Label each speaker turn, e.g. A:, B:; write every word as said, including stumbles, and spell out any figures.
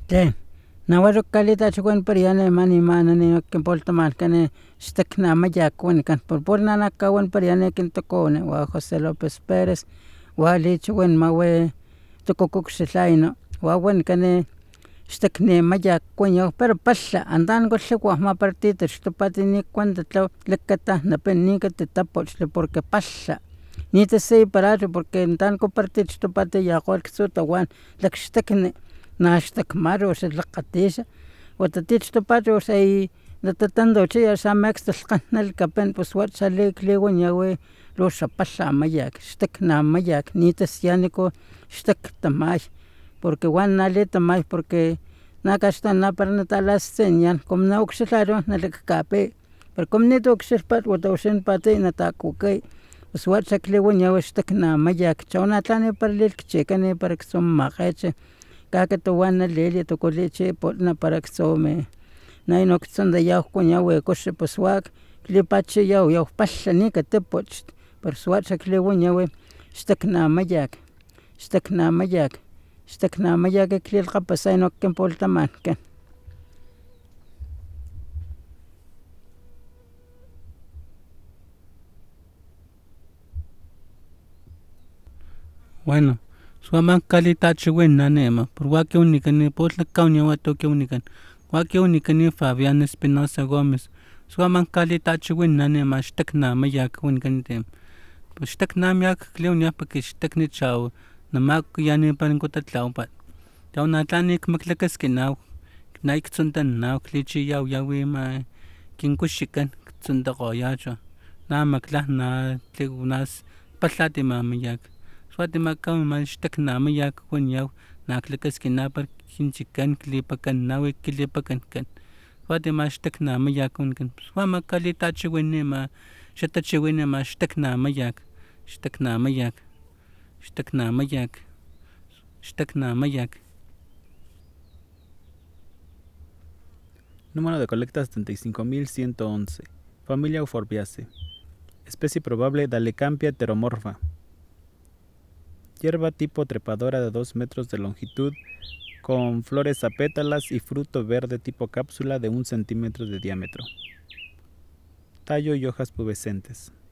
A: Tlen, nahuatl calita chicuen periane mani manani que poltamal cane stekna mayakuen can por por nana cauen periane quintocone wa José López Pérez wa lichuen mawe tococuxelaino wa wen cane stekne mayakuen yo pero palla andan gollegua ma partito stopatini cuando tlo lecata na penica te tapoch porque palla ni te sei paracho porque andan compartir stopate ya gol xutawan lekstekne nashtak maro se laqatisha watatich topacho sei natatando che sa max tlalqanal kapen pues wat sale klego nyawe lo sapalla mayak stek na mayak ni tesianico stek tamay porque wan nale tamay porque nakasta na parnatalas señan como na oxelaro na lekkape pero como ni to oxelpat watausen pate na takuke pues wat saklego nyawe stek na mayak chona tane parlel chekane para que son maqeche kaka to wana lele to coleche potna para que some na ino que son de ya coña we coche pues wak klipache ya ya palla ni que te poch per suacha kle wonya we stekna mayak stekna mayak stekna mayak kle qapasa ino que poltaman que
B: bueno suaman kalita chiwen nanema por wake única ni potla kaunya wato que única wake única ni Fabián Espinosa Gómez suaman kalita chiwen nanema stekna mayak única tem pues stekna mayak kleunya porque stekni chao namak yani pan kotatlaw pat taw natlanik maklakas kinaw naik tsuntan naw klichi yaw yawi ma kinkushikan tsunta qoyacho na makla na tlegunas pallati mamayak swati makam man stekna mayak kun yaw naklakas kinapar kinchikan klipakan nawi klipakan kan swati ma stekna mayak kun kan swama kalita chiwene ma shata chiwene ma stekna mayak stekna mayak stekna mayak stekna mayak.
C: Número de colecta setenta y cinco mil ciento once. Familia Euphorbiaceae. Especie probable Dalecampia heteromorfa. Hierba tipo trepadora de dos metros de longitud, con flores a pétalas y fruto verde tipo cápsula de un centímetro de diámetro. Tallo y hojas pubescentes.